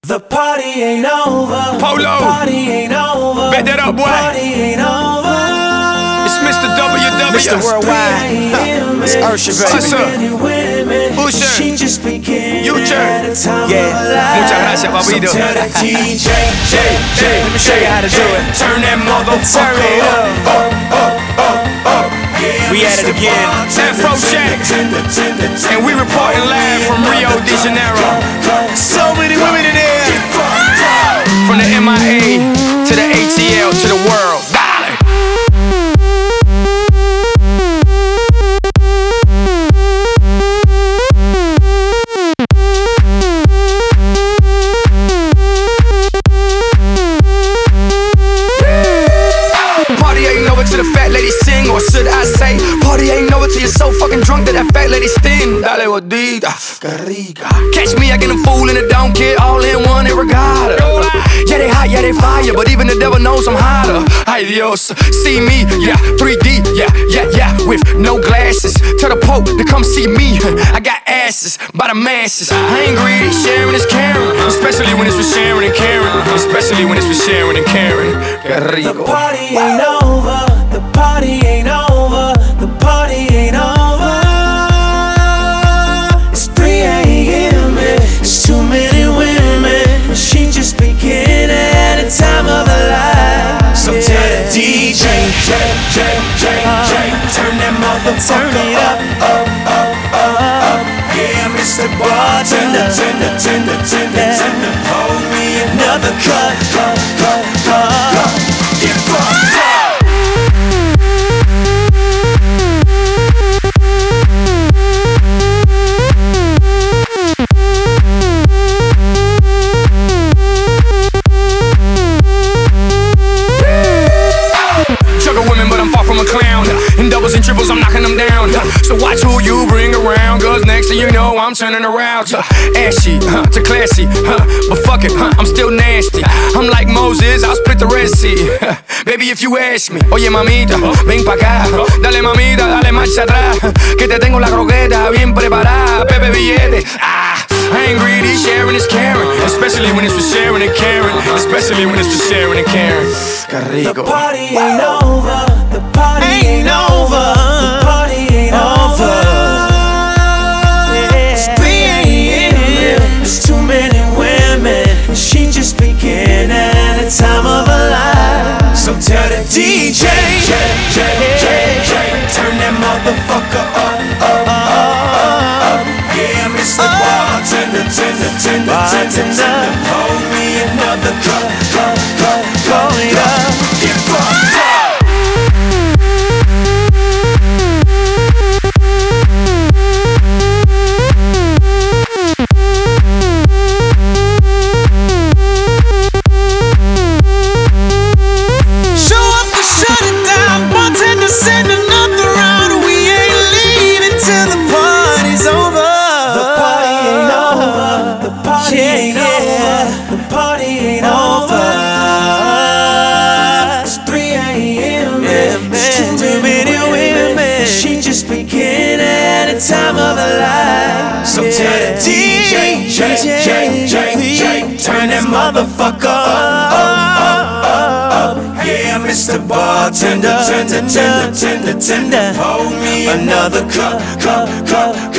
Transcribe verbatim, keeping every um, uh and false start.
The party ain't over. Polo. The party ain't over. Bet that up, boy. The party ain't over. It's Mister W W. Mister Worldwide. It's Usher, baby. Usher. Usher. She just began Future. Yeah. Muchas gracias, papito. So tell the D J, J, J, Let me show you how to do it. Turn that Turn motherfucker it up. up. We at it again. Afro Jack. And we reporting live from Rio de Janeiro. So many women in there. From the M I A to the A T L to the world. Dale. Party ain't over till the fat lady sing, or should I say, party ain't over till you're so fucking drunk that that fat lady sting. Dale gordita, que rica. Catch me acting a fool and it don't care, all in one and regatta. Yeah, they hot, yeah, they fire, but even the devil knows I'm hotter. Ay Dios, see me, yeah, three D, yeah, yeah, yeah, with no glasses. Tell the Pope to come see me. I got asses by the masses. I ain't greedy, sharing is caring, especially when it's with Sharon and Karen, especially when it's with Sharon and Karen. Que rico. the party ain't over. The party ain't over. The party ain't over. It's three A M It's too many women. She just began at the time of her life. So tell the D J, J, J, J, J, turn that motherfucker up, up, up, up, up. Yeah, Mister Bartender, tender, tender, tender, tender. Hold me another cup, cup, cup, cup, cup. Get fucked up. Juggle women, but I'm far from a clown. In doubles and triples, I'm knocking them down. So watch who you bring around, cause next thing you know, I'm turning around to ashy, huh, to classy, huh, but fuck it, huh, I'm still nasty. I'm like Moses, I'll split the Red Sea. Baby, if you ask me, oye mamita, ven pa' acá. Dale mamita, dale marcha atrás, que te tengo la croqueta bien preparada. Pepe billete, ah, I ain't greedy, sharing is caring, especially when it's with Sharon and Karen, especially when it's with Sharon and Karen. Que rico. The party ain't over. The party ain't over. The party ain't over. It's three A M There's too many women. She just began at the time of her life. So tell the D J, J, J, J, J, turn that motherfucker up, up, up, up, up. Yeah, Mister Bartender, tender, tender, tender, tender. Hold me another cup, cup, cup, cup, cup. Get fucked up. Show up to shut it down, bartender send another round. We ain't leaving till the party's over. The party ain't over. The party ain't over. The party ain't over. It's three A M It's too many women. She just began at the time of her life. So tell the D J, J, J, J, J, turn that motherfucker up, up, up, up, up. Yeah, Mister Bartender, tender, tender, tender, tender. Hold me another cup, cup, cup.